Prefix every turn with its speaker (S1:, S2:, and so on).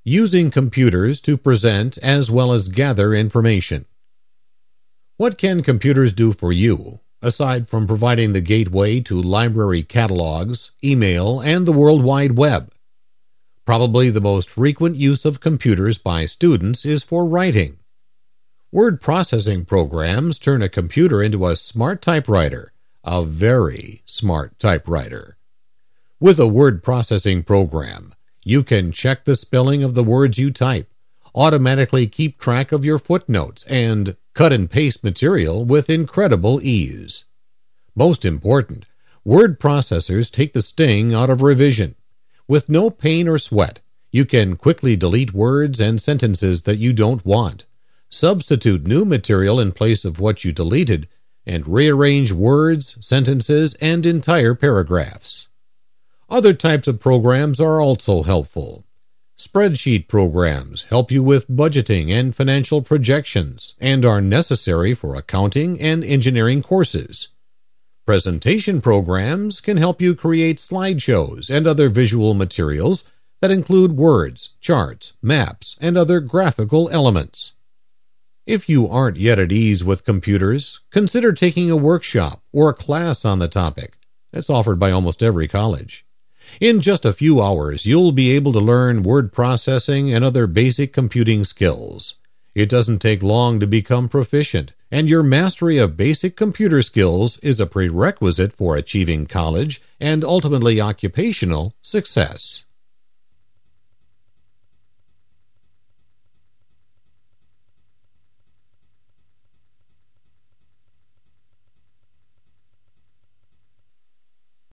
S1: Using computers to present as well as gather information. What can computers do for you, aside from providing the gateway to library catalogs, email, and the World Wide Web? Probably the most frequent use of computers by students is for writing. Word processing programs turn a computer into a smart typewriter, a very smart typewriter. With a word processing program, you can check the spelling of the words you type, automatically keep track of your footnotes, and cut and paste material with incredible ease. Most important, word processors take the sting out of revision. With no pain or sweat, you can quickly delete words and sentences that you don't want, substitute new material in place of what you deleted, and rearrange words, sentences, and entire paragraphs. Other types of programs are also helpful. Spreadsheet programs help you with budgeting and financial projections and are necessary for accounting and engineering courses. Presentation programs can help you create slideshows and other visual materials that include words, charts, maps, and other graphical elements. If you aren't yet at ease with computers, consider taking a workshop or a class on the topic. It's offered by almost every college. In just a few hours, you'll be able to learn word processing and other basic computing skills. It doesn't take long to become proficient, and your mastery of basic computer skills is a prerequisite for achieving college and ultimately occupational success.